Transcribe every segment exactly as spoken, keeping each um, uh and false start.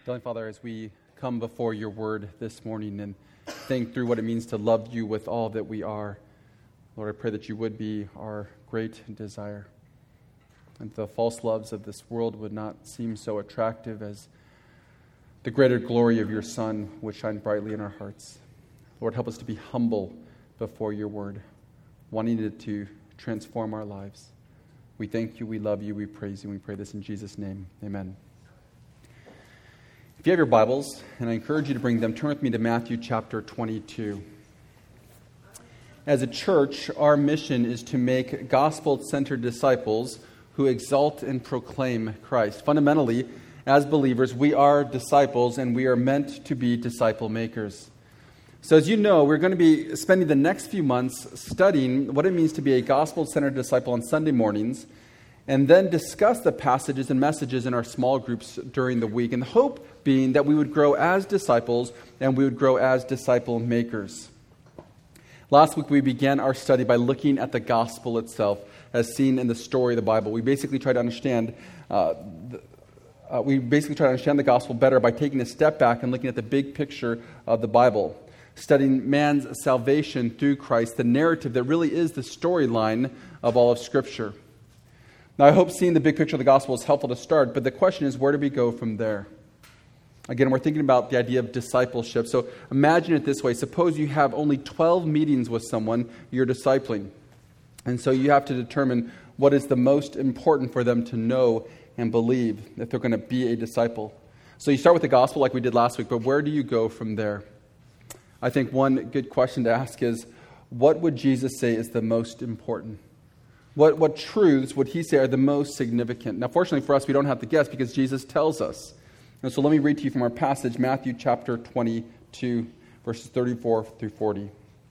Heavenly Father, as we come before your word this morning and think through what it means to love you with all that we are, Lord, I pray that you would be our great desire. And the false loves of this world would not seem so attractive as the greater glory of your Son would shine brightly in our hearts. Lord, help us to be humble before your word, wanting it to transform our lives. We thank you, we love you, we praise you, and we pray this in Jesus' name. Amen. If you have your Bibles, and I encourage you to bring them, turn with me to Matthew chapter twenty-two. As a church, our mission is to make gospel-centered disciples who exalt and proclaim Christ. Fundamentally, as believers, we are disciples, and we are meant to be disciple makers. So as you know, we're going to be spending the next few months studying what it means to be a gospel-centered disciple on Sunday mornings, and then discuss the passages and messages in our small groups during the week. And the hope being that we would grow as disciples and we would grow as disciple makers. Last week we began our study by looking at the gospel itself as seen in the story of the Bible. We basically try to understand uh, the, uh, we basically try to understand the gospel better by taking a step back and looking at the big picture of the Bible, studying man's salvation through Christ, the narrative that really is the storyline of all of Scripture. Now, I hope seeing the big picture of the gospel is helpful to start, but the question is, where do we go from there? Again, we're thinking about the idea of discipleship. So imagine it this way. Suppose you have only twelve meetings with someone you're discipling. And so you have to determine what is the most important for them to know and believe if they're going to be a disciple. So you start with the gospel like we did last week, but where do you go from there? I think one good question to ask is, what would Jesus say is the most important? What what truths would he say are the most significant? Now, fortunately for us, we don't have to guess because Jesus tells us. And so let me read to you from our passage, Matthew chapter twenty-two, verses thirty-four through forty.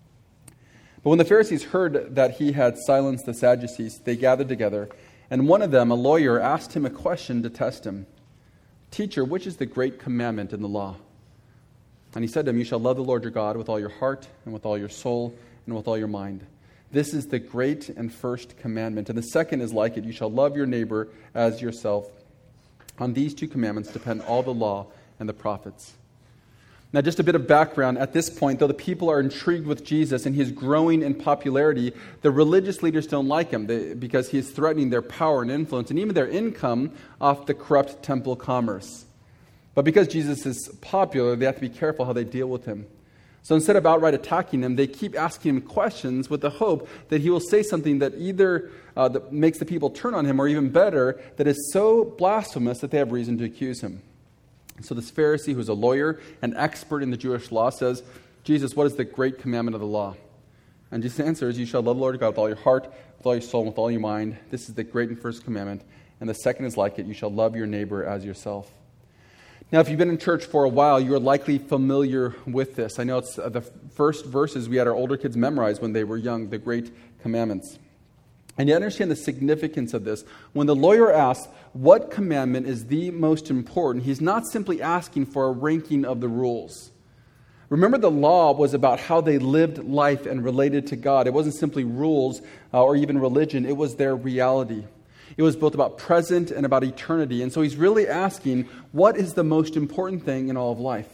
But when the Pharisees heard that he had silenced the Sadducees, they gathered together, and one of them, a lawyer, asked him a question to test him. "Teacher, which is the great commandment in the law?" And he said to him, "You shall love the Lord your God with all your heart, and with all your soul, and with all your mind. This is the great and first commandment. And the second is like it. You shall love your neighbor as yourself. On these two commandments depend all the law and the prophets." Now, just a bit of background. At this point, though the people are intrigued with Jesus and he is growing in popularity, the religious leaders don't like him they, because he is threatening their power and influence and even their income off the corrupt temple commerce. But because Jesus is popular, they have to be careful how they deal with him. So instead of outright attacking him, they keep asking him questions with the hope that he will say something that either uh, that makes the people turn on him, or even better, that is so blasphemous that they have reason to accuse him. So this Pharisee, who's a lawyer, an expert in the Jewish law, says, "Jesus, what is the great commandment of the law?" And Jesus answers, "You shall love the Lord your God with all your heart, with all your soul, and with all your mind. This is the great and first commandment. And the second is like it. You shall love your neighbor as yourself." Now, if you've been in church for a while, you're likely familiar with this. I know it's the first verses we had our older kids memorize when they were young, the Great Commandments. And you understand the significance of this. When the lawyer asks, what commandment is the most important, he's not simply asking for a ranking of the rules. Remember, the law was about how they lived life and related to God. It wasn't simply rules uh, or even religion. It was their reality. It was both about present and about eternity. And so he's really asking, what is the most important thing in all of life?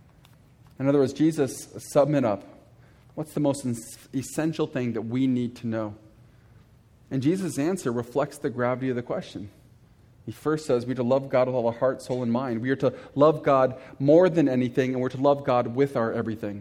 In other words, Jesus, sum it up. What's the most essential thing that we need to know? And Jesus' answer reflects the gravity of the question. He first says, we are to love God with all our heart, soul, and mind. We are to love God more than anything, and we're to love God with our everything.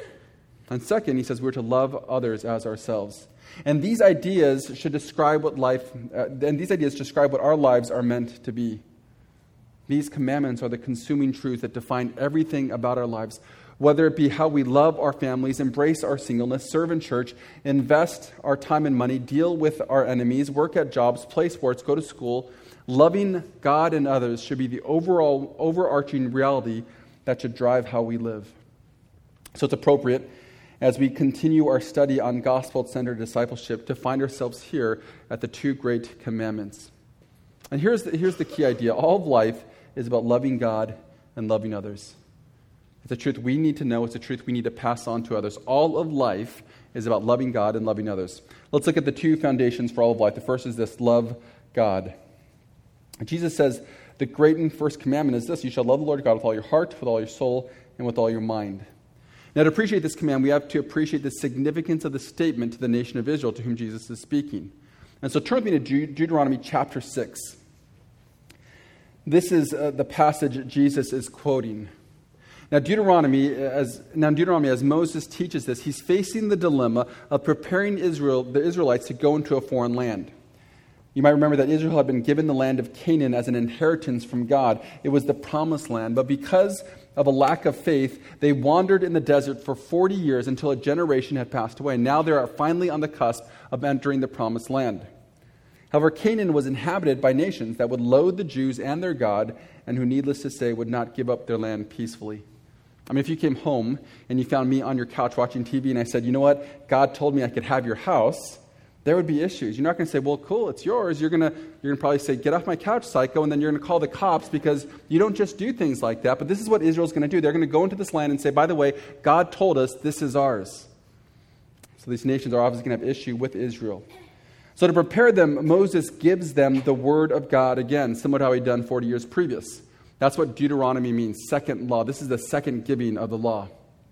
And second, he says we're to love others as ourselves. And these ideas should describe what life, uh, and these ideas describe what our lives are meant to be. These commandments are the consuming truth that define everything about our lives, whether it be how we love our families, embrace our singleness, serve in church, invest our time and money, deal with our enemies, work at jobs, play sports, go to school. Loving God and others should be the overall overarching reality that should drive how we live. So it's appropriate, as we continue our study on gospel-centered discipleship, to find ourselves here at the two great commandments. And here's the, here's the key idea. All of life is about loving God and loving others. It's a truth we need to know. It's a truth we need to pass on to others. All of life is about loving God and loving others. Let's look at the two foundations for all of life. The first is this: love God. Jesus says, the The great and first commandment is this: you shall love the Lord God with all your heart, with all your soul, and with all your mind. Now, to appreciate this command, we have to appreciate the significance of the statement to the nation of Israel to whom Jesus is speaking. And so turn with me to Deut- Deuteronomy chapter six. This is uh, the passage Jesus is quoting. Now Deuteronomy, as now Deuteronomy, as Moses teaches this, he's facing the dilemma of preparing Israel, the Israelites, to go into a foreign land. You might remember that Israel had been given the land of Canaan as an inheritance from God. It was the promised land, but because of a lack of faith, they wandered in the desert for forty years until a generation had passed away. Now they are finally on the cusp of entering the promised land. However, Canaan was inhabited by nations that would loathe the Jews and their God, and who, needless to say, would not give up their land peacefully. I mean, if you came home and you found me on your couch watching T V and I said, you know what, God told me I could have your house, there would be issues. You're not going to say, well, cool, it's yours. You're going to you're going to probably say, get off my couch, psycho, and then you're going to call the cops because you don't just do things like that. But this is what Israel's going to do. They're going to go into this land and say, by the way, God told us this is ours. So these nations are obviously going to have issue with Israel. So to prepare them, Moses gives them the word of God again, similar to how he'd done forty years previous. That's what Deuteronomy means, second law. This is the second giving of the law.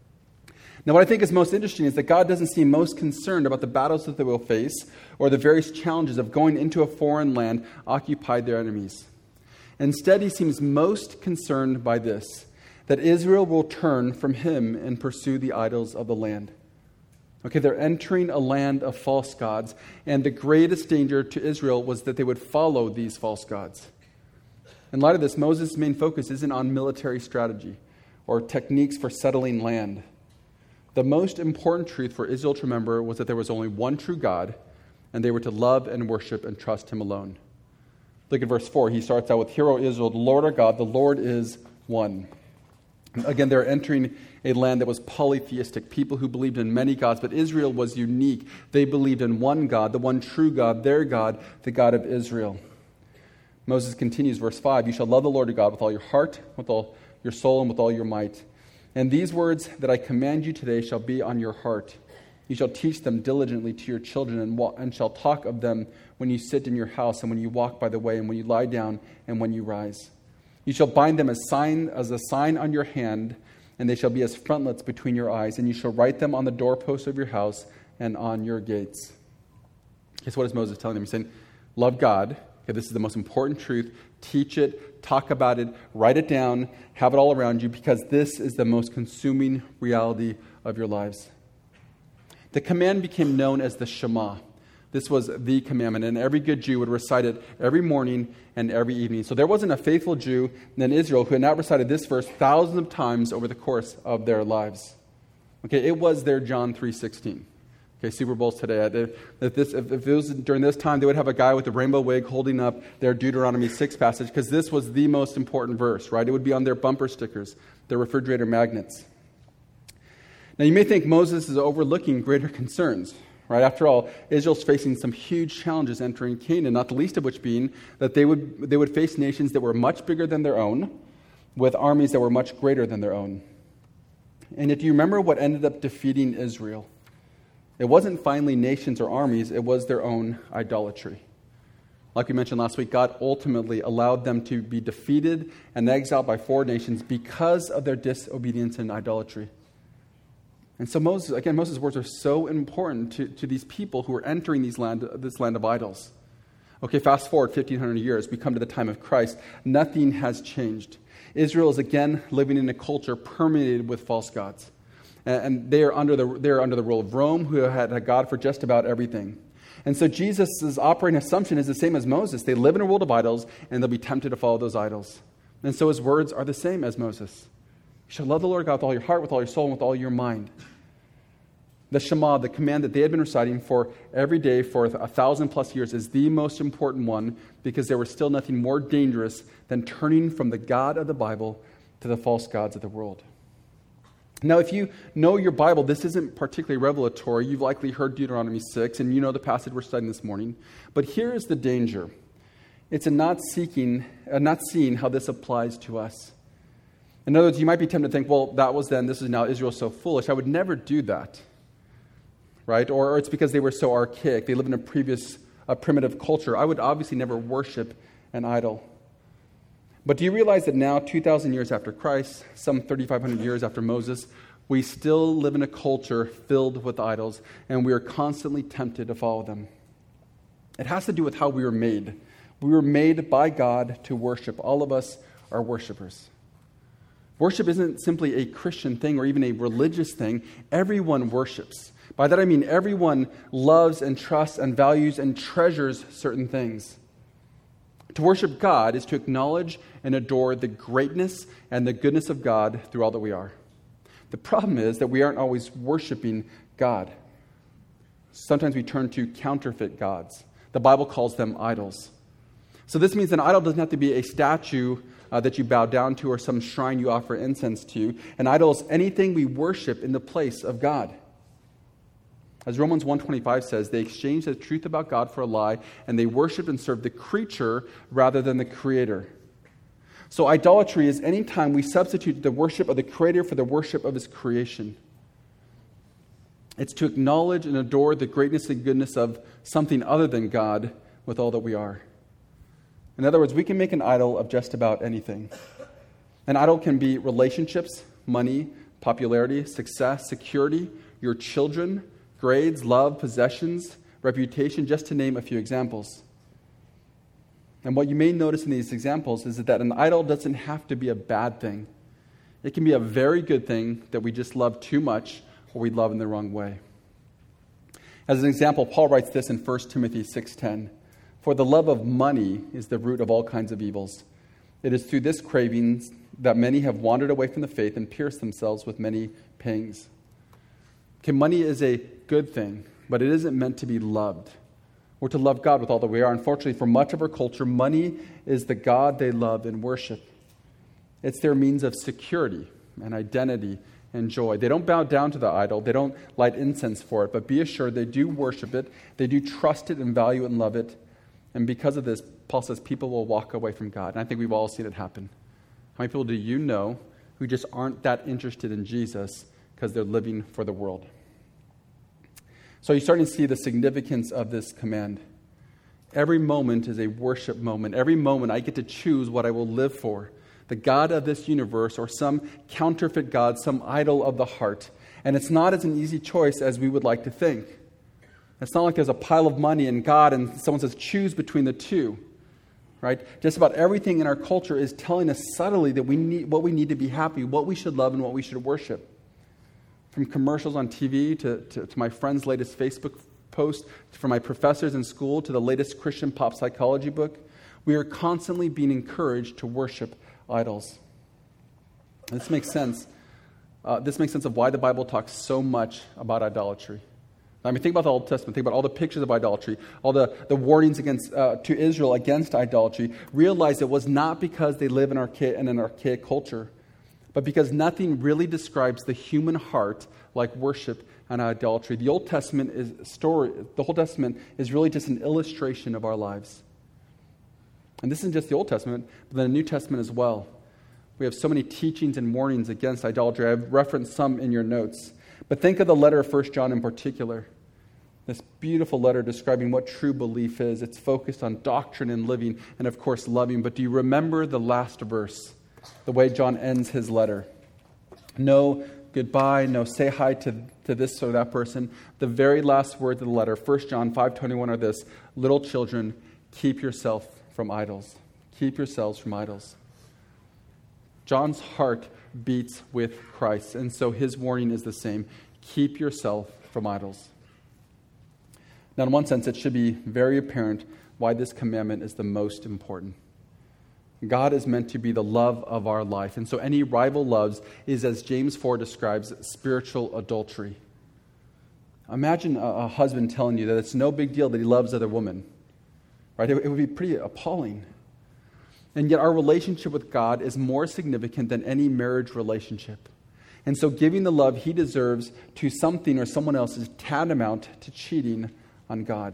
Now, what I think is most interesting is that God doesn't seem most concerned about the battles that they will face or the various challenges of going into a foreign land occupied their enemies. Instead, he seems most concerned by this, that Israel will turn from him and pursue the idols of the land. Okay, they're entering a land of false gods, and the greatest danger to Israel was that they would follow these false gods. In light of this, Moses' main focus isn't on military strategy or techniques for settling land. The most important truth for Israel to remember was that there was only one true God, and they were to love and worship and trust him alone. Look at verse four. He starts out with, "Hear, O Israel, the Lord our God, the Lord is one." Again, they're entering a land that was polytheistic, people who believed in many gods, but Israel was unique. They believed in one God, the one true God, their God, the God of Israel. Moses continues, verse five, "You shall love the Lord your God with all your heart, with all your soul, and with all your might. And these words that I command you today shall be on your heart. You shall teach them diligently to your children, and, wa- and shall talk of them when you sit in your house, and when you walk by the way, and when you lie down, and when you rise. You shall bind them as sign as a sign on your hand, and they shall be as frontlets between your eyes, and you shall write them on the doorposts of your house and on your gates." Okay, so what is Moses telling them? He's saying, love God. Okay, this is the most important truth. Teach it, talk about it, write it down, have it all around you, because this is the most consuming reality of your lives. The command became known as the Shema. This was the commandment, and every good Jew would recite it every morning and every evening. So there wasn't a faithful Jew in Israel who had not recited this verse thousands of times over the course of their lives. Okay, it was their John three sixteen. Okay, Super Bowls today. If, this, if, if it was during this time, they would have a guy with a rainbow wig holding up their Deuteronomy six passage, because this was the most important verse, right? It would be on their bumper stickers, their refrigerator magnets. Now, you may think Moses is overlooking greater concerns, right? After all, Israel's facing some huge challenges entering Canaan, not the least of which being that they would, they would face nations that were much bigger than their own, with armies that were much greater than their own. And yet, do you remember what ended up defeating Israel? It wasn't finally nations or armies, it was their own idolatry. Like we mentioned last week, God ultimately allowed them to be defeated and exiled by four nations because of their disobedience and idolatry. And so Moses, again, Moses' words are so important to, to these people who are entering these land, this land of idols. Okay, fast forward fifteen hundred years, we come to the time of Christ. Nothing has changed. Israel is again living in a culture permeated with false gods. And they are under the they are under the rule of Rome, who had a god for just about everything. And so Jesus' operating assumption is the same as Moses. They live in a world of idols, and they'll be tempted to follow those idols. And so his words are the same as Moses. You shall love the Lord God with all your heart, with all your soul, and with all your mind. The Shema, the command that they had been reciting for every day for a thousand plus years, is the most important one, because there was still nothing more dangerous than turning from the God of the Bible to the false gods of the world. Now, if you know your Bible, this isn't particularly revelatory. You've likely heard Deuteronomy six, and you know the passage we're studying this morning. But here is the danger. It's in not seeking, uh, not seeing how this applies to us. In other words, you might be tempted to think, well, that was then, this is now, Israel's so foolish. I would never do that, right? Or, or it's because they were so archaic. They live in a previous, a primitive culture. I would obviously never worship an idol. But do you realize that now, two thousand years after Christ, some thirty-five hundred years after Moses, we still live in a culture filled with idols, and we are constantly tempted to follow them? It has to do with how we were made. We were made by God to worship. All of us are worshipers. Worship isn't simply a Christian thing or even a religious thing. Everyone worships. By that I mean everyone loves and trusts and values and treasures certain things. To worship God is to acknowledge and adore the greatness and the goodness of God through all that we are. The problem is that we aren't always worshiping God. Sometimes we turn to counterfeit gods. The Bible calls them idols. So this means an idol doesn't have to be a statue uh, that you bow down to or some shrine you offer incense to. An idol is anything we worship in the place of God. As Romans one twenty-five says, they exchanged the truth about God for a lie, and they worshiped and served the creature rather than the Creator. So idolatry is any time we substitute the worship of the Creator for the worship of His creation. It's to acknowledge and adore the greatness and goodness of something other than God with all that we are. In other words, we can make an idol of just about anything. An idol can be relationships, money, popularity, success, security, your children, grades, love, possessions, reputation, just to name a few examples. And what you may notice in these examples is that an idol doesn't have to be a bad thing. It can be a very good thing that we just love too much or we love in the wrong way. As an example, Paul writes this in First Timothy six ten. For the love of money is the root of all kinds of evils. It is through this craving that many have wandered away from the faith and pierced themselves with many pangs. Okay, money is a good thing, but it isn't meant to be loved. We're to love God with all that we are. Unfortunately, for much of our culture, money is the God they love and worship. It's their means of security and identity and joy. They don't bow down to the idol. They don't light incense for it, but be assured they do worship it. They do trust it and value it and love it. And because of this, Paul says people will walk away from God. And I think we've all seen it happen. How many people do you know who just aren't that interested in Jesus because they're living for the world? So you're starting to see the significance of this command. Every moment is a worship moment. Every moment I get to choose what I will live for. The God of this universe or some counterfeit God, some idol of the heart. And it's not as an easy choice as we would like to think. It's not like there's a pile of money and God and someone says choose between the two. Right? Just about everything in our culture is telling us subtly that we need what we need to be happy, what we should love and what we should worship. From commercials on T V to, to, to my friend's latest Facebook post, from my professors in school to the latest Christian pop psychology book, we are constantly being encouraged to worship idols. And this makes sense. Uh, this makes sense of why the Bible talks so much about idolatry. I mean, think about the Old Testament. Think about all the pictures of idolatry, all the, the warnings against uh, to Israel against idolatry. Realize it was not because they live in, archa- in an archaic culture, but because nothing really describes the human heart like worship and idolatry. The Old Testament is story. The Old Testament is really just an illustration of our lives. And this isn't just the Old Testament, but the New Testament as well. We have so many teachings and warnings against idolatry. I've referenced some in your notes. But think of the letter of First John in particular. This beautiful letter describing what true belief is. It's focused on doctrine and living and, of course, loving. But do you remember the last verse? The way John ends his letter. No goodbye, no say hi to, to this or that person. The very last words of the letter, First John five twenty-one, are this: little children, keep yourself from idols. Keep yourselves from idols. John's heart beats with Christ, and so his warning is the same. Keep yourself from idols. Now, in one sense, it should be very apparent why this commandment is the most important. God is meant to be the love of our life, and so any rival loves is, as James four describes, spiritual adultery. Imagine a, a husband telling you that it's no big deal that he loves other women. Right? It, it would be pretty appalling. And yet our relationship with God is more significant than any marriage relationship. And so giving the love he deserves to something or someone else is tantamount to cheating on God.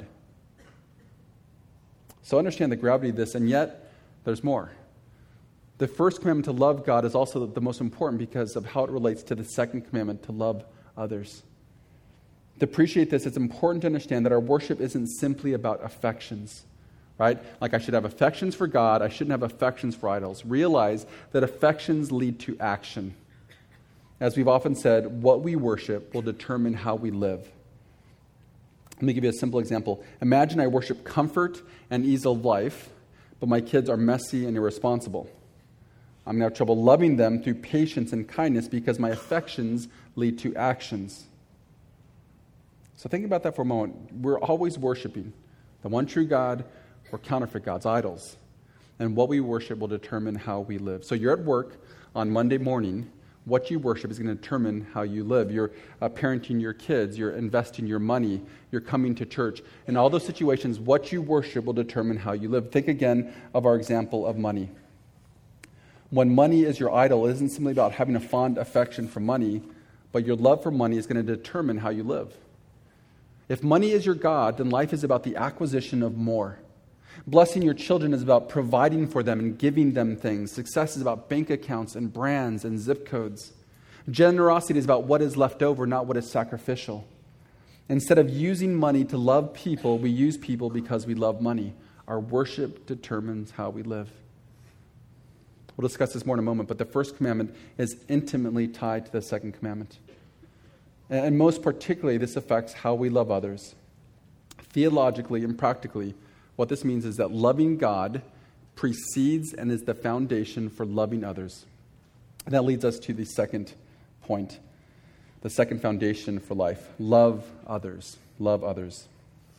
So understand the gravity of this, and yet there's more. The first commandment to love God is also the most important because of how it relates to the second commandment to love others. To appreciate this, it's important to understand that our worship isn't simply about affections. right? Like I should have affections for God, I shouldn't have affections for idols. Realize that affections lead to action. As we've often said, what we worship will determine how we live. Let me give you a simple example. Imagine I worship comfort and ease of life, but my kids are messy and irresponsible. I'm going to have trouble loving them through patience and kindness because my affections lead to actions. So think about that for a moment. We're always worshiping the one true God or counterfeit gods, idols. And what we worship will determine how we live. So you're at work on Monday morning. What you worship is going to determine how you live. You're uh, parenting your kids. You're investing your money. You're coming to church. In all those situations, what you worship will determine how you live. Think again of our example of money. When money is your idol, it isn't simply about having a fond affection for money, but your love for money is going to determine how you live. If money is your God, then life is about the acquisition of more. Blessing your children is about providing for them and giving them things. Success is about bank accounts and brands and zip codes. Generosity is about what is left over, not what is sacrificial. Instead of using money to love people, we use people because we love money. Our worship determines how we live. We'll discuss this more in a moment, but the first commandment is intimately tied to the second commandment. And most particularly, this affects how we love others. Theologically and practically, what this means is that loving God precedes and is the foundation for loving others. And that leads us to the second point, the second foundation for life. Love others. Love others.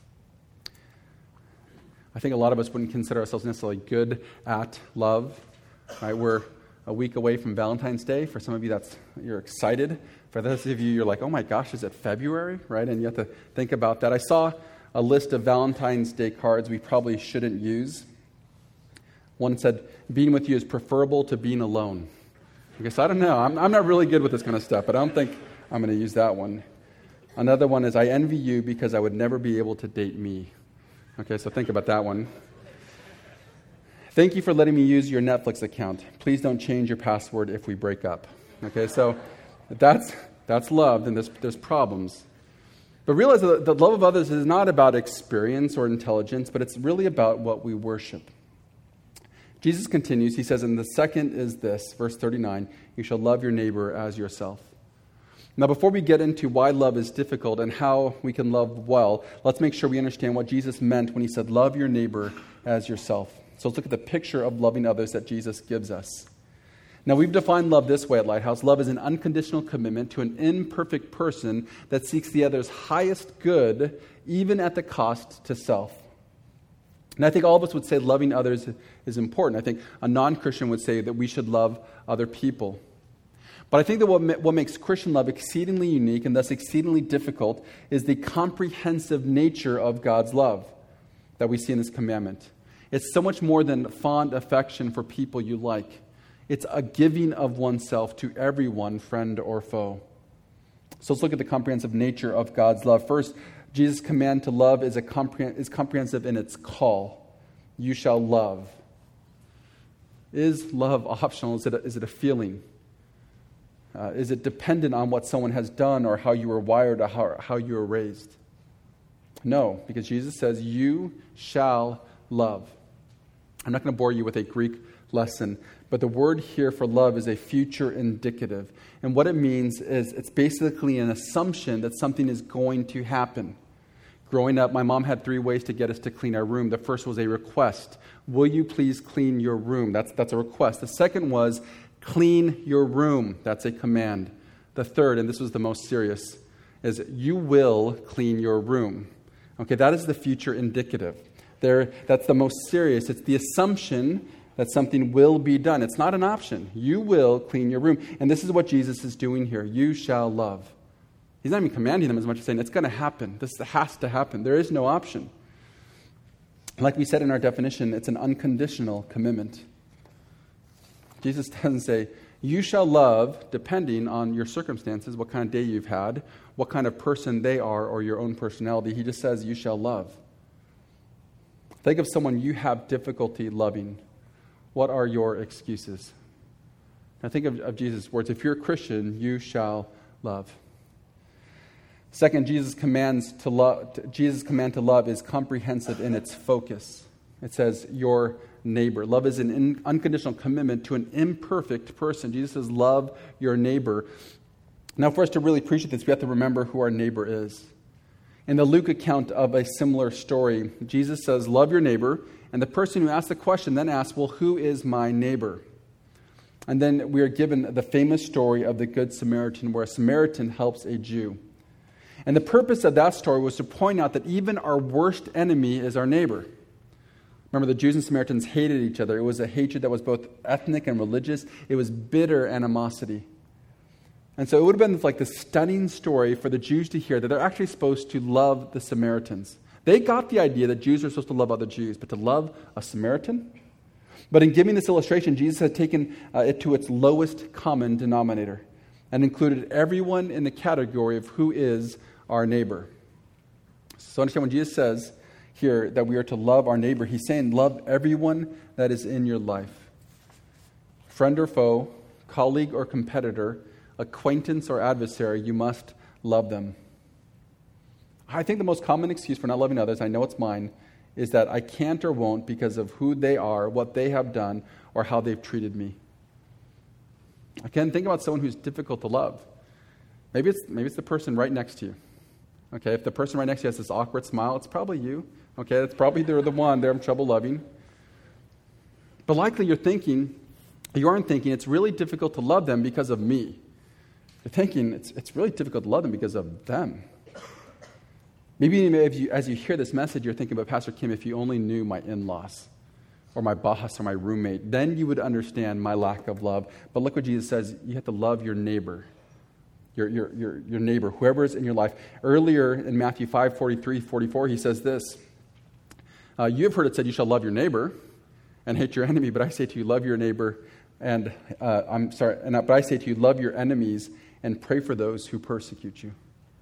I think a lot of us wouldn't consider ourselves necessarily good at love. Right? We're a week away from Valentine's Day. For some of you, that's you're excited. For those of you, you're like, oh my gosh, is it February? Right? And you have to think about that. I saw a list of Valentine's Day cards we probably shouldn't use. One said, being with you is preferable to being alone. I guess I don't know. I'm, I'm not really good with this kind of stuff, but I don't think I'm going to use that one. Another one is, I envy you because I would never be able to date me. Okay, so think about that one. Thank you for letting me use your Netflix account. Please don't change your password if we break up. Okay, so that's that's love, and there's, there's problems. But realize that the love of others is not about experience or intelligence, but it's really about what we worship. Jesus continues, he says, and the second is this, verse thirty-nine, you shall love your neighbor as yourself. Now, before we get into why love is difficult and how we can love well, let's make sure we understand what Jesus meant when he said, love your neighbor as yourself. So let's look at the picture of loving others that Jesus gives us. Now, we've defined love this way at Lighthouse. Love is an unconditional commitment to an imperfect person that seeks the other's highest good, even at the cost to self. And I think all of us would say loving others is important. I think a non-Christian would say that we should love other people. But I think that what, what makes Christian love exceedingly unique and thus exceedingly difficult is the comprehensive nature of God's love that we see in this commandment. It's so much more than fond affection for people you like. It's a giving of oneself to everyone, friend or foe. So let's look at the comprehensive nature of God's love. First, Jesus' command to love is, a comprehen- is comprehensive in its call. You shall love. Is love optional? Is it a, is it a feeling? Uh, is it dependent on what someone has done or how you were wired or how, how you were raised? No, because Jesus says, you shall love. I'm not going to bore you with a Greek lesson, but the word here for love is a future indicative. And what it means is it's basically an assumption that something is going to happen. Growing up, my mom had three ways to get us to clean our room. The first was a request. Will you please clean your room? That's, that's a request. The second was clean your room. That's a command. The third, and this was the most serious, is you will clean your room. Okay, that is the future indicative. There, that's the most serious. It's the assumption that something will be done. It's not an option. You will clean your room. And this is what Jesus is doing here. You shall love. He's not even commanding them as much as saying, it's going to happen. This has to happen. There is no option. Like we said in our definition, it's an unconditional commitment. Jesus doesn't say, you shall love depending on your circumstances, what kind of day you've had, what kind of person they are, or your own personality. He just says, you shall love. Think of someone you have difficulty loving. What are your excuses? Now think of, of Jesus' words. If you're a Christian, you shall love. Second, Jesus' commands to love. Jesus' command to love is comprehensive in its focus. It says, your neighbor. Love is an in, unconditional commitment to an imperfect person. Jesus says, love your neighbor. Now, for us to really appreciate this, we have to remember who our neighbor is. In the Luke account of a similar story, Jesus says, love your neighbor. And the person who asks the question then asks, well, who is my neighbor? And then we are given the famous story of the Good Samaritan, where a Samaritan helps a Jew. And the purpose of that story was to point out that even our worst enemy is our neighbor. Remember, the Jews and Samaritans hated each other. It was a hatred that was both ethnic and religious. It was bitter animosity. And so it would have been like this stunning story for the Jews to hear that they're actually supposed to love the Samaritans. They got the idea that Jews are supposed to love other Jews, but to love a Samaritan? But in giving this illustration, Jesus had taken uh, it to its lowest common denominator and included everyone in the category of who is our neighbor. So understand when Jesus says here that we are to love our neighbor, he's saying love everyone that is in your life. Friend or foe, colleague or competitor, acquaintance or adversary, you must love them. I think the most common excuse for not loving others, I know it's mine, is that I can't or won't because of who they are, what they have done, or how they've treated me. Again, think about someone who's difficult to love. Maybe it's maybe it's the person right next to you. Okay, if the person right next to you has this awkward smile, it's probably you. Okay, it's probably they're the one they're in trouble loving. But likely you're thinking, you aren't thinking, it's really difficult to love them because of me. You're thinking, it's it's really difficult to love them because of them. Maybe if you, as you hear this message, you're thinking about, Pastor Kim, if you only knew my in-laws or my boss or my roommate, then you would understand my lack of love. But look what Jesus says, you have to love your neighbor, your, your, your, your neighbor, whoever is in your life. Earlier in Matthew five, forty-three, forty-four, he says this, uh, you have heard it said, you shall love your neighbor and hate your enemy, but I say to you, love your neighbor and, uh, I'm sorry, and, but I say to you, love your enemies and pray for those who persecute you.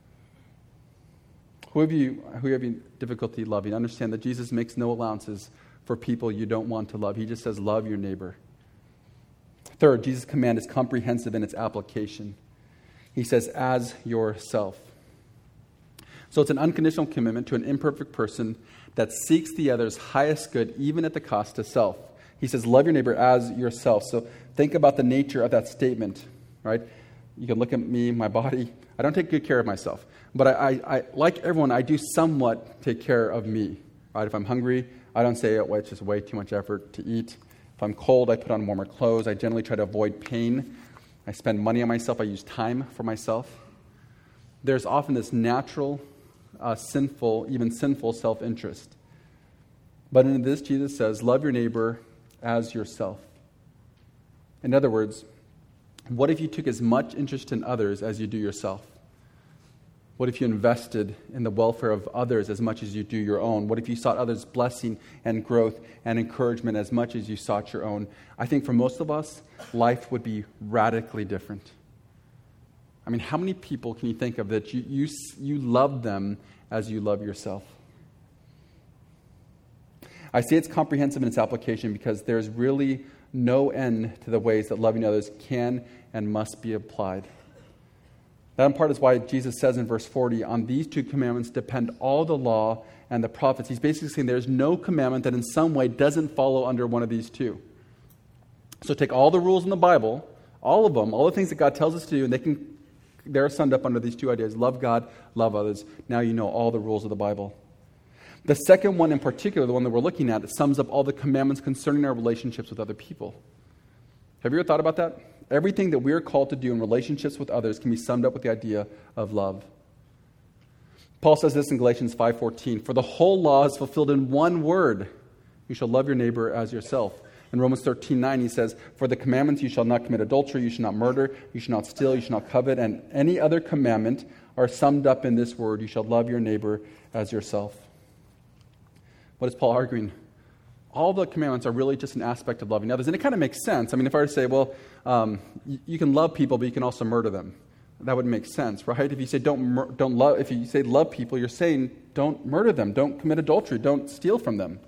Who have you who have you difficulty loving? Understand that Jesus makes no allowances for people you don't want to love. He just says, love your neighbor. Third, Jesus' command is comprehensive in its application. He says, as yourself. So it's an unconditional commitment to an imperfect person that seeks the other's highest good, even at the cost to self. He says, love your neighbor as yourself. So think about the nature of that statement, right? You can look at me, my body. I don't take good care of myself. But I, I, I, like everyone, I do somewhat take care of me. Right? If I'm hungry, I don't say, oh, it's just way too much effort to eat. If I'm cold, I put on warmer clothes. I generally try to avoid pain. I spend money on myself. I use time for myself. There's often this natural, uh, sinful, even sinful self-interest. But in this, Jesus says, love your neighbor as yourself. In other words, what if you took as much interest in others as you do yourself? What if you invested in the welfare of others as much as you do your own? What if you sought others' blessing and growth and encouragement as much as you sought your own? I think for most of us, life would be radically different. I mean, how many people can you think of that you, you, you love them as you love yourself? I say it's comprehensive in its application because there's really no end to the ways that loving others can and must be applied. That in part is why Jesus says in verse forty, on these two commandments depend all the law and the prophets. He's basically saying there's no commandment that in some way doesn't follow under one of these two. So take all the rules in the Bible, all of them, all the things that God tells us to do, and they can, they're summed up under these two ideas. Love God, love others. Now you know all the rules of the Bible. The second one in particular, the one that we're looking at, it sums up all the commandments concerning our relationships with other people. Have you ever thought about that? Everything that we are called to do in relationships with others can be summed up with the idea of love. Paul says this in Galatians five fourteen, for the whole law is fulfilled in one word. You shall love your neighbor as yourself. In Romans thirteen nine, he says, for the commandments, you shall not commit adultery, you shall not murder, you shall not steal, you shall not covet, and any other commandment are summed up in this word, you shall love your neighbor as yourself. What is Paul arguing? All the commandments are really just an aspect of loving others. And it kind of makes sense. I mean, if I were to say, well, um, you, you can love people, but you can also murder them. That would make sense, right? If you say don't mur- don't love, if you say love people, you're saying don't murder them, don't commit adultery, don't steal from them.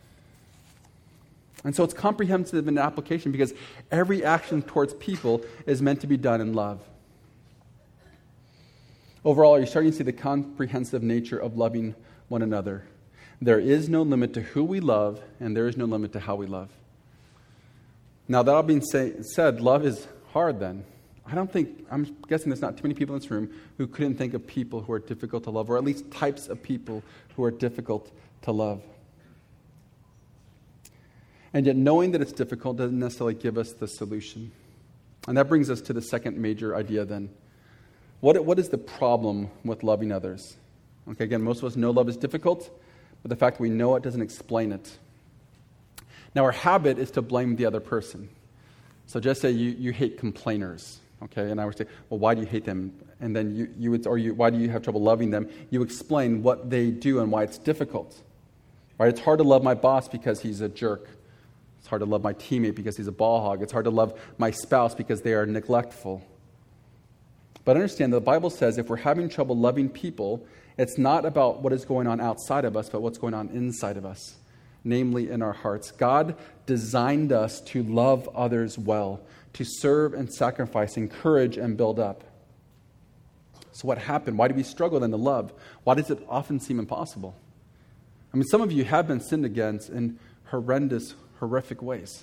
And so it's comprehensive in application because every action towards people is meant to be done in love. Overall, you're starting to see the comprehensive nature of loving one another. There is no limit to who we love, and there is no limit to how we love. Now, that all being say, said, love is hard then. I don't think, I'm guessing there's not too many people in this room who couldn't think of people who are difficult to love, or at least types of people who are difficult to love. And yet knowing that it's difficult doesn't necessarily give us the solution. And that brings us to the second major idea then. What, what is the problem with loving others? Okay, again, most of us know love is difficult, but the fact that we know it doesn't explain it. Now, our habit is to blame the other person. So just say you, you hate complainers, okay? And I would say, well, why do you hate them? And then you, you would, or you, why do you have trouble loving them? You explain what they do and why it's difficult. Right? It's hard to love my boss because he's a jerk. It's hard to love my teammate because he's a ball hog. It's hard to love my spouse because they are neglectful. But understand that the Bible says if we're having trouble loving people, it's not about what is going on outside of us, but what's going on inside of us, namely in our hearts. God designed us to love others well, to serve and sacrifice, encourage and build up. So what happened? Why do we struggle then to love? Why does it often seem impossible? I mean, some of you have been sinned against in horrendous, horrific ways.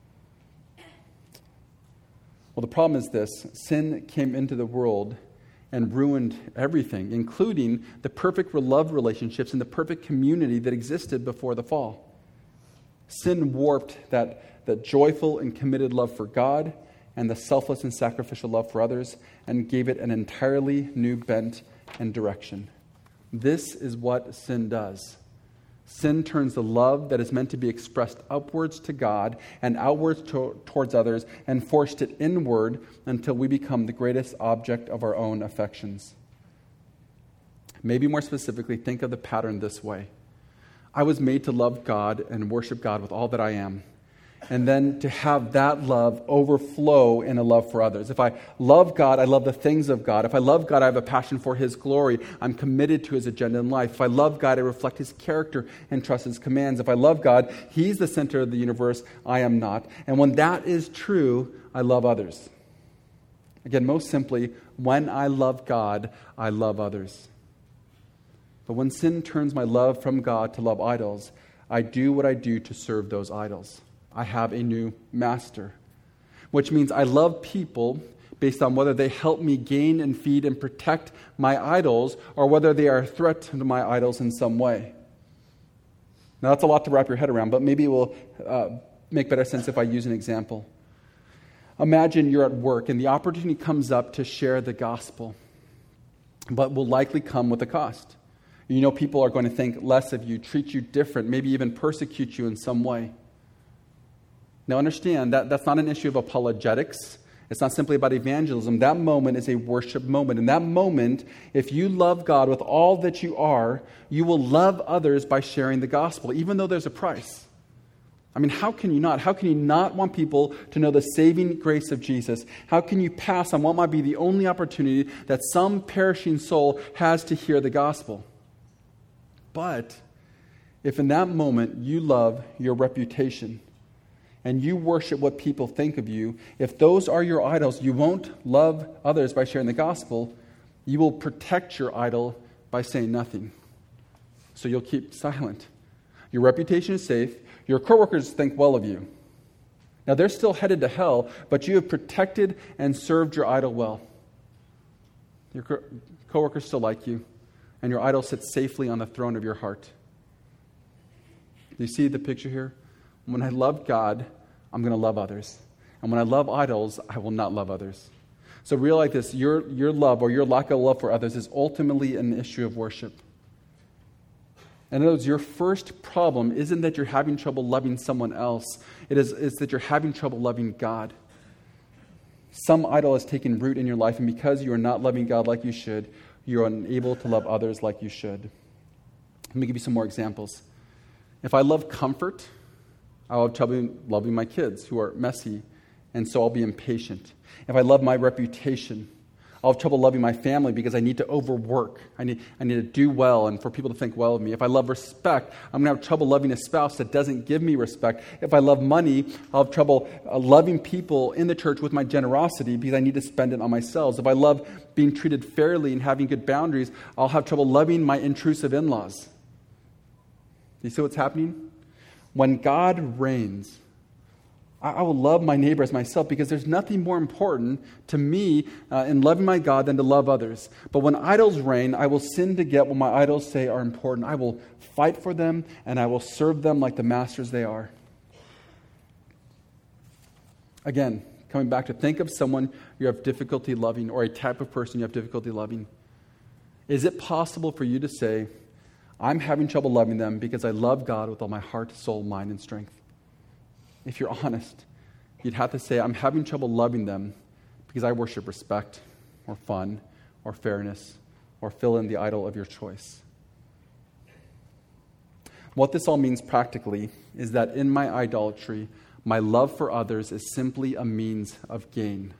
Well, the problem is this. Sin came into the world and ruined everything, including the perfect love relationships and the perfect community that existed before the fall. Sin warped that, that joyful and committed love for God and the selfless and sacrificial love for others and gave it an entirely new bent and direction. This is what sin does. Sin turns the love that is meant to be expressed upwards to God and outwards to, towards others and forced it inward until we become the greatest object of our own affections. Maybe more specifically, think of the pattern this way. I was made to love God and worship God with all that I am, and then to have that love overflow in a love for others. If I love God, I love the things of God. If I love God, I have a passion for His glory. I'm committed to His agenda in life. If I love God, I reflect His character and trust His commands. If I love God, He's the center of the universe. I am not. And when that is true, I love others. Again, most simply, when I love God, I love others. But when sin turns my love from God to love idols, I do what I do to serve those idols. I have a new master, which means I love people based on whether they help me gain and feed and protect my idols or whether they are a threat to my idols in some way. Now, that's a lot to wrap your head around, but maybe it will uh, make better sense if I use an example. Imagine you're at work and the opportunity comes up to share the gospel, but will likely come with a cost. You know, people are going to think less of you, treat you different, maybe even persecute you in some way. Now understand that that's not an issue of apologetics. It's not simply about evangelism. That moment is a worship moment. In that moment, if you love God with all that you are, you will love others by sharing the gospel, even though there's a price. I mean, how can you not? How can you not want people to know the saving grace of Jesus? How can you pass on what might be the only opportunity that some perishing soul has to hear the gospel? But if in that moment you love your reputation, and you worship what people think of you, if those are your idols, you won't love others by sharing the gospel. You will protect your idol by saying nothing. So you'll keep silent. Your reputation is safe. Your coworkers think well of you. Now they're still headed to hell, but you have protected and served your idol well. Your co- coworkers still like you, and your idol sits safely on the throne of your heart. Do you see the picture here? When I love God, I'm going to love others. And when I love idols, I will not love others. So realize this, your, your love or your lack of love for others is ultimately an issue of worship. In other words, your first problem isn't that you're having trouble loving someone else. It is it's that you're having trouble loving God. Some idol has taken root in your life, and because you are not loving God like you should, you're unable to love others like you should. Let me give you some more examples. If I love comfort, I'll have trouble loving my kids who are messy, and so I'll be impatient. If I love my reputation, I'll have trouble loving my family because I need to overwork. I need, I need to do well and for people to think well of me. If I love respect, I'm going to have trouble loving a spouse that doesn't give me respect. If I love money, I'll have trouble uh, loving people in the church with my generosity because I need to spend it on myself. If I love being treated fairly and having good boundaries, I'll have trouble loving my intrusive in-laws. you see what's happening? When God reigns, I will love my neighbor as myself because there's nothing more important to me uh, in loving my God than to love others. But when idols reign, I will sin to get what my idols say are important. I will fight for them and I will serve them like the masters they are. Again, coming back to think of someone you have difficulty loving or a type of person you have difficulty loving. Is it possible for you to say, I'm having trouble loving them because I love God with all my heart, soul, mind, and strength? If you're honest, you'd have to say, I'm having trouble loving them because I worship respect or fun or fairness or fill in the idol of your choice. What this all means practically is that in my idolatry, my love for others is simply a means of gain.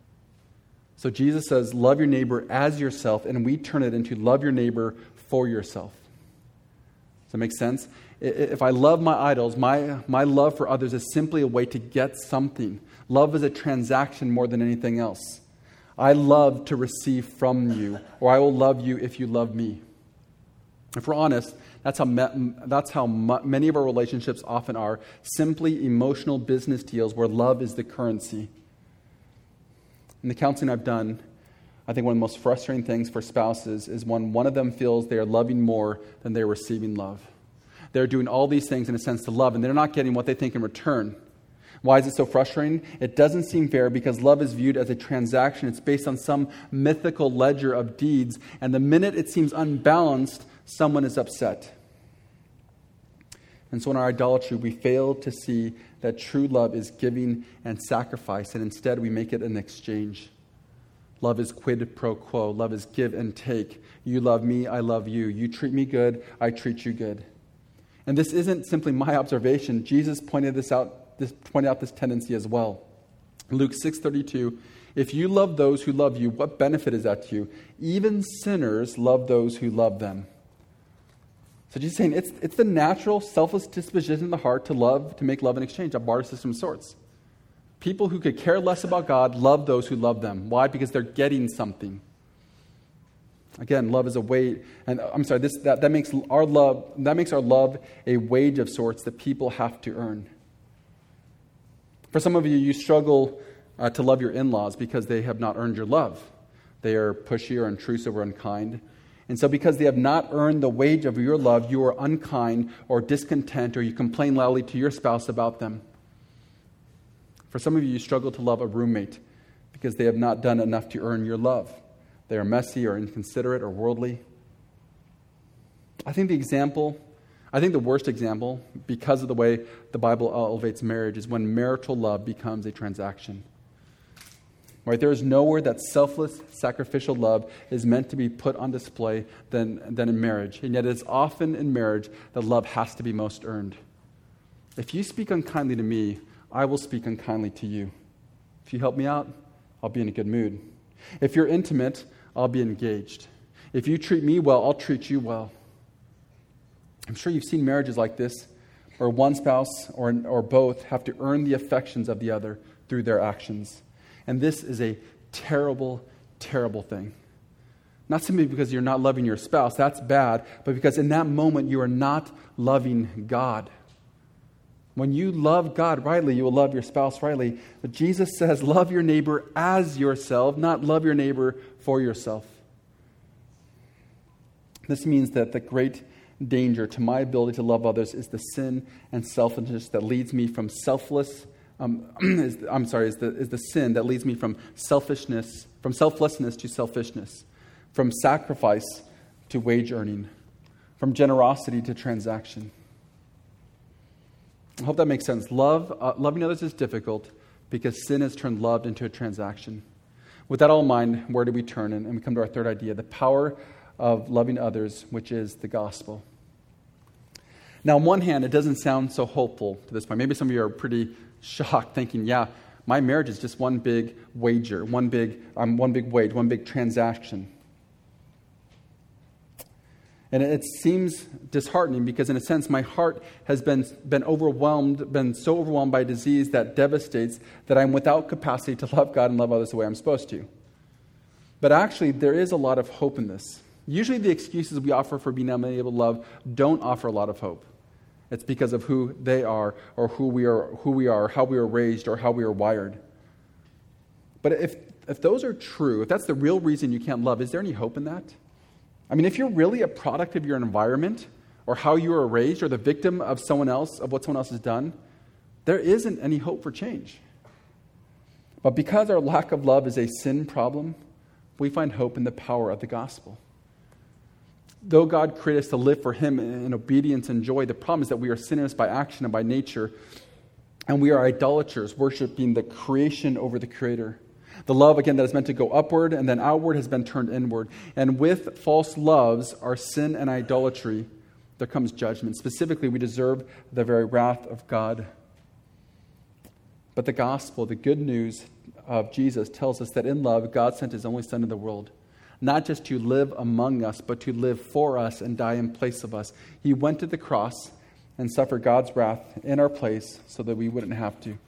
So Jesus says, love your neighbor as yourself, and we turn it into love your neighbor for yourself. Does that make sense? If I love my idols, my, my love for others is simply a way to get something. Love is a transaction more than anything else. I love to receive from you, or I will love you if you love me. If we're honest, that's how, me, that's how m- many of our relationships often are, simply emotional business deals where love is the currency. In the counseling I've done, I think one of the most frustrating things for spouses is when one of them feels they are loving more than they're receiving love. They're doing all these things in a sense to love, and they're not getting what they think in return. Why is it so frustrating? It doesn't seem fair because love is viewed as a transaction. It's based on some mythical ledger of deeds, and the minute it seems unbalanced, someone is upset. And so in our idolatry, we fail to see that true love is giving and sacrifice, and instead we make it an exchange. Love is quid pro quo. Love is give and take. You love me, I love you. You treat me good, I treat you good. And this isn't simply my observation. Jesus pointed this out, this, pointed out this tendency as well. Luke six thirty-two, if you love those who love you, what benefit is that to you? Even sinners love those who love them. So Jesus is saying it's, it's the natural, selfless disposition in the heart to love, to make love an exchange, a barter system of sorts. People who could care less about God love those who love them. Why? Because they're getting something. Again, love is a way, and I'm sorry, this that, that makes our love that makes our love a wage of sorts that people have to earn. For some of you, you struggle uh, to love your in-laws because they have not earned your love. They are pushy or intrusive or unkind. And so because they have not earned the wage of your love, you are unkind or discontent, or you complain loudly to your spouse about them. For some of you, you struggle to love a roommate because they have not done enough to earn your love. They are messy or inconsiderate or worldly. I think the example, I think the worst example, because of the way the Bible elevates marriage, is when marital love becomes a transaction. Right? There is nowhere that selfless, sacrificial love is meant to be put on display than, than in marriage. And yet it's often in marriage that love has to be most earned. If you speak unkindly to me, I will speak unkindly to you. If you help me out, I'll be in a good mood. If you're intimate, I'll be engaged. If you treat me well, I'll treat you well. I'm sure you've seen marriages like this, where one spouse or, or both have to earn the affections of the other through their actions. And this is a terrible, terrible thing. Not simply because you're not loving your spouse, that's bad, but because in that moment you are not loving God. When you love God rightly, you will love your spouse rightly. But Jesus says, love your neighbor as yourself, not love your neighbor for yourself. This means that the great danger to my ability to love others is the sin and selfishness that leads me from selfless, um, is, I'm sorry, is the, is the sin that leads me from selfishness, from selflessness to selfishness, from sacrifice to wage earning, from generosity to transaction. I hope that makes sense. Love, uh, loving others is difficult because sin has turned love into a transaction. With that all in mind, where do we turn? And, and we come to our third idea, the power of loving others, which is the gospel. Now, on one hand, it doesn't sound so hopeful to this point. Maybe some of you are pretty shocked, thinking, yeah, my marriage is just one big wager, one big, um, one big wage, one big transaction. And it seems disheartening because, in a sense, my heart has been, been overwhelmed, been so overwhelmed by a disease that devastates that I'm without capacity to love God and love others the way I'm supposed to. But actually, there is a lot of hope in this. Usually the excuses we offer for being unable to love don't offer a lot of hope. It's because of who they are, or who we are, who we are, how we are raised, or how we are wired. But if if those are true, if that's the real reason you can't love, is there any hope in that? I mean, if you're really a product of your environment, or how you were raised, or the victim of someone else, of what someone else has done, there isn't any hope for change. But because our lack of love is a sin problem, we find hope in the power of the gospel. Though God created us to live for Him in obedience and joy, the problem is that we are sinners by action and by nature, and we are idolaters, worshiping the creation over the Creator. The love, again, that is meant to go upward and then outward has been turned inward. And with false loves, our sin and idolatry, there comes judgment. Specifically, we deserve the very wrath of God. But the gospel, the good news of Jesus, tells us that in love, God sent His only Son into the world, not just to live among us, but to live for us and die in place of us. He went to the cross and suffered God's wrath in our place so that we wouldn't have to.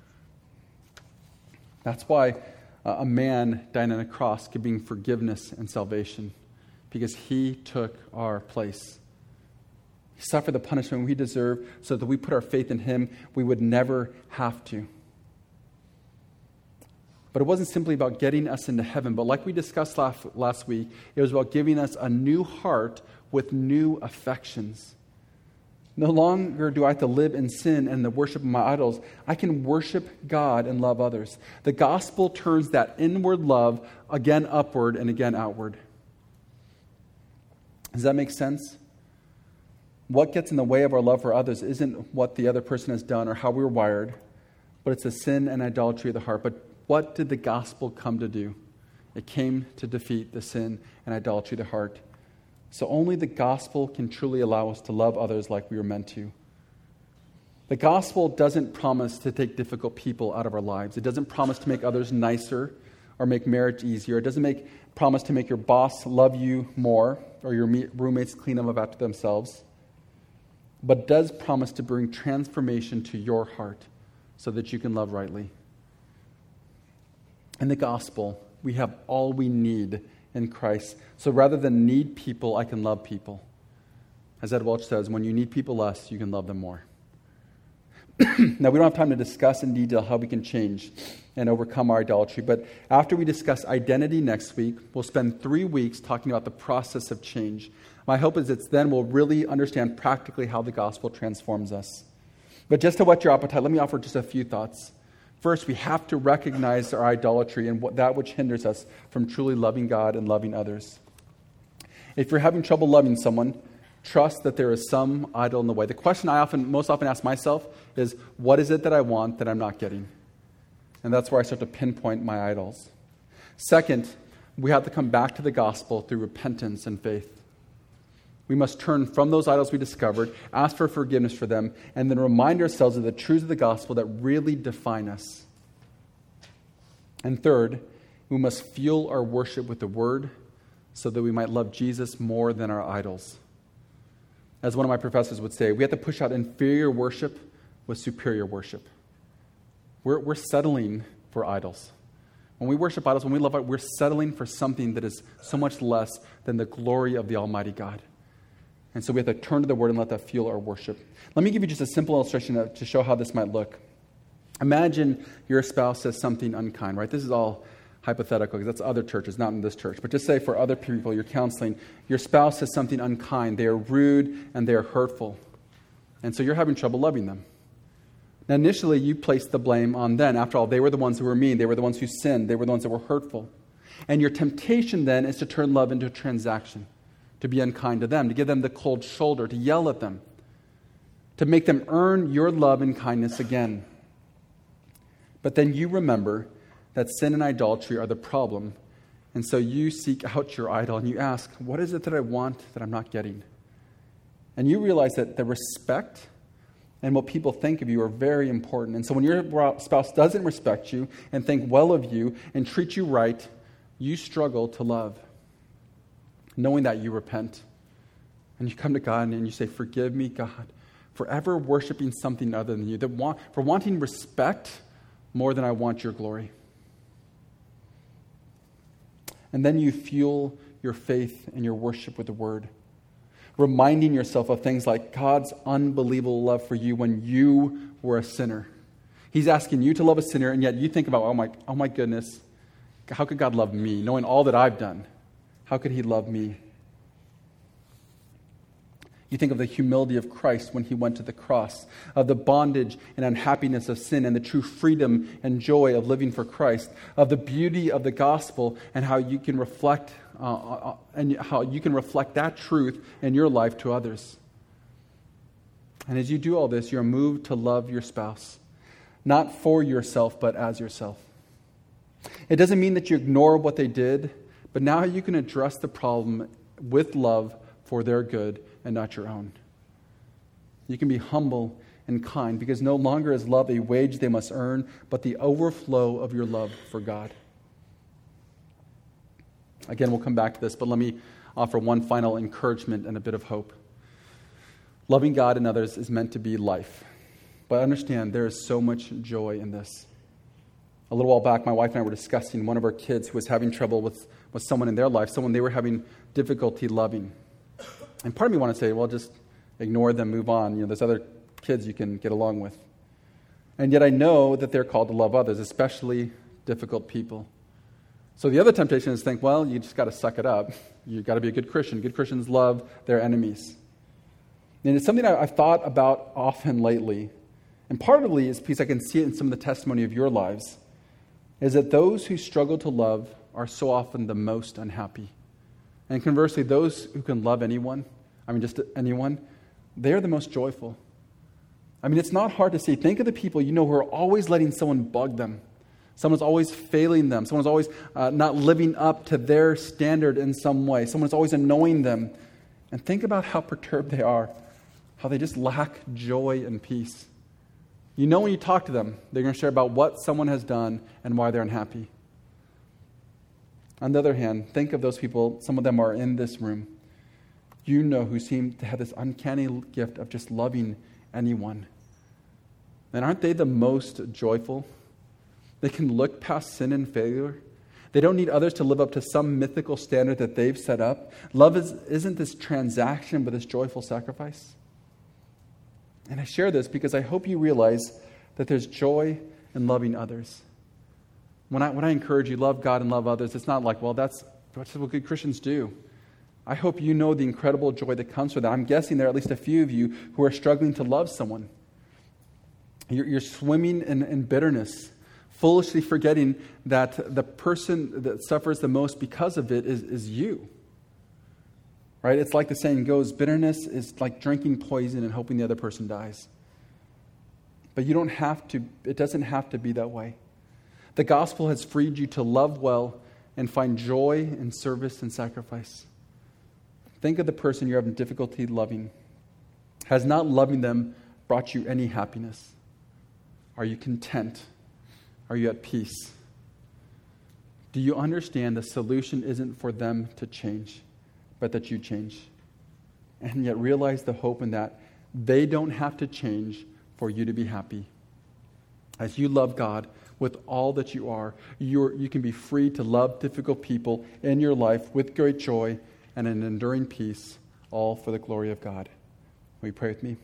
That's why a man dying on a cross could bring forgiveness and salvation, because He took our place. He suffered the punishment we deserve so that we put our faith in Him, we would never have to. But it wasn't simply about getting us into heaven, but like we discussed last, last week, it was about giving us a new heart with new affections. No longer do I have to live in sin and the worship of my idols. I can worship God and love others. The gospel turns that inward love again upward and again outward. Does that make sense? What gets in the way of our love for others isn't what the other person has done or how we're wired, but it's the sin and idolatry of the heart. But what did the gospel come to do? It came to defeat the sin and idolatry of the heart. So only the gospel can truly allow us to love others like we were meant to. The gospel doesn't promise to take difficult people out of our lives. It doesn't promise to make others nicer or make marriage easier. It doesn't make promise to make your boss love you more or your roommates clean them up after themselves. But it does promise to bring transformation to your heart so that you can love rightly. In the gospel, we have all we need in Christ. So rather than need people, I can love people. As Ed Welch says, when you need people less, you can love them more. Now, we don't have time to discuss in detail how we can change and overcome our idolatry, but after we discuss identity next week, we'll spend three weeks talking about the process of change. My hope is that then we'll really understand practically how the gospel transforms us. But just to whet your appetite, let me offer just a few thoughts. First, we have to recognize our idolatry and what, that which hinders us from truly loving God and loving others. If you're having trouble loving someone, trust that there is some idol in the way. The question I often, most often ask myself is, what is it that I want that I'm not getting? And that's where I start to pinpoint my idols. Second, we have to come back to the gospel through repentance and faith. We must turn from those idols we discovered, ask for forgiveness for them, and then remind ourselves of the truths of the gospel that really define us. And third, we must fuel our worship with the Word so that we might love Jesus more than our idols. As one of my professors would say, we have to push out inferior worship with superior worship. We're, we're settling for idols. When we worship idols, when we love idols, we're settling for something that is so much less than the glory of the Almighty God. And so we have to turn to the Word and let that fuel our worship. Let me give you just a simple illustration to show how this might look. Imagine your spouse says something unkind, right? This is all hypothetical because that's other churches, not in this church. But just say for other people you're counseling, your spouse says something unkind. They are rude and they are hurtful. And so you're having trouble loving them. Now, initially, you placed the blame on them. After all, they were the ones who were mean. They were the ones who sinned. They were the ones that were hurtful. And your temptation then is to turn love into a transaction, to be unkind to them, to give them the cold shoulder, to yell at them, to make them earn your love and kindness again. But then you remember that sin and idolatry are the problem, and so you seek out your idol and you ask, what is it that I want that I'm not getting? And you realize that the respect and what people think of you are very important. And so when your spouse doesn't respect you and think well of you and treat you right, you struggle to love. Knowing that, you repent. And you come to God and you say, forgive me, God, for ever worshiping something other than you, that want, for wanting respect more than I want your glory. And then you fuel your faith and your worship with the Word. reminding yourself of things like God's unbelievable love for you when you were a sinner. He's asking you to love a sinner, and yet you think about, oh my, oh my goodness, how could God love me? Knowing all that I've done, how could he love me? You think of the humility of Christ when he went to the cross, of the bondage and unhappiness of sin and the true freedom and joy of living for Christ, of the beauty of the gospel and how you can reflect uh, and how you can reflect that truth in your life to others. And as you do all this, you're moved to love your spouse, not for yourself, but as yourself. It doesn't mean that you ignore what they did, but now you can address the problem with love for their good and not your own. You can be humble and kind because no longer is love a wage they must earn, but the overflow of your love for God. Again, we'll come back to this, but let me offer one final encouragement and a bit of hope. Loving God and others is meant to be life. But understand, there is so much joy in this. A little while back, my wife and I were discussing one of our kids who was having trouble with, with someone in their life, someone they were having difficulty loving. And part of me want to say, well, just ignore them, move on. You know, there's other kids you can get along with. And yet I know that they're called to love others, especially difficult people. So the other temptation is to think, well, you just got to suck it up. You've got to be a good Christian. Good Christians love their enemies. And it's something I've thought about often lately. And partly is because I can see it in some of the testimony of your lives, is that those who struggle to love are so often the most unhappy. And conversely, those who can love anyone, I mean just anyone, they're the most joyful. I mean, it's not hard to see. Think of the people you know who are always letting someone bug them. Someone's always failing them. Someone's always uh, not living up to their standard in some way. Someone's always annoying them. And think about how perturbed they are, how they just lack joy and peace. You know when you talk to them, they're going to share about what someone has done and why they're unhappy. On the other hand, think of those people, some of them are in this room, you know, who seem to have this uncanny gift of just loving anyone. And aren't they the most joyful? They can look past sin and failure. They don't need others to live up to some mythical standard that they've set up. Love is, isn't this transaction, but this joyful sacrifice. And I share this because I hope you realize that there's joy in loving others. When I, when I encourage you, love God and love others, it's not like, well, that's, that's what good Christians do. I hope you know the incredible joy that comes from that. I'm guessing there are at least a few of you who are struggling to love someone. You're, you're swimming in, in bitterness, foolishly forgetting that the person that suffers the most because of it is, is you. Right? It's like the saying goes, bitterness is like drinking poison and hoping the other person dies. But you don't have to, it doesn't have to be that way. The gospel has freed you to love well and find joy in service and sacrifice. Think of the person you're having difficulty loving. Has not loving them brought you any happiness? Are you content? Are you at peace? Do you understand the solution isn't for them to change, but that you change? And yet realize the hope in that they don't have to change for you to be happy. As you love God with all that you are, you're, you can be free to love difficult people in your life with great joy and an enduring peace, all for the glory of God. Will you pray with me?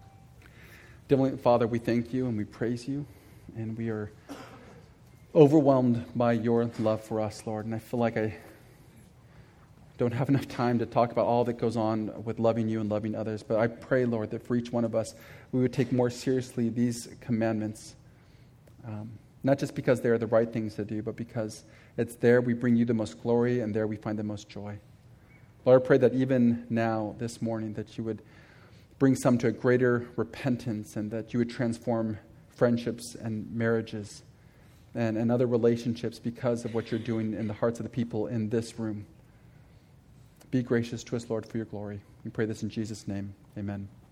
Dear Father, we thank you and we praise you, and we are overwhelmed by your love for us, Lord. And I feel like I don't have enough time to talk about all that goes on with loving you and loving others. But I pray, Lord, that for each one of us, we would take more seriously these commandments. Um, not just because they're the right things to do, but because it's there we bring you the most glory and there we find the most joy. Lord, I pray that even now, this morning, that you would bring some to a greater repentance and that you would transform friendships and marriages and, and other relationships because of what you're doing in the hearts of the people in this room. Be gracious to us, Lord, for your glory. We pray this in Jesus' name. Amen.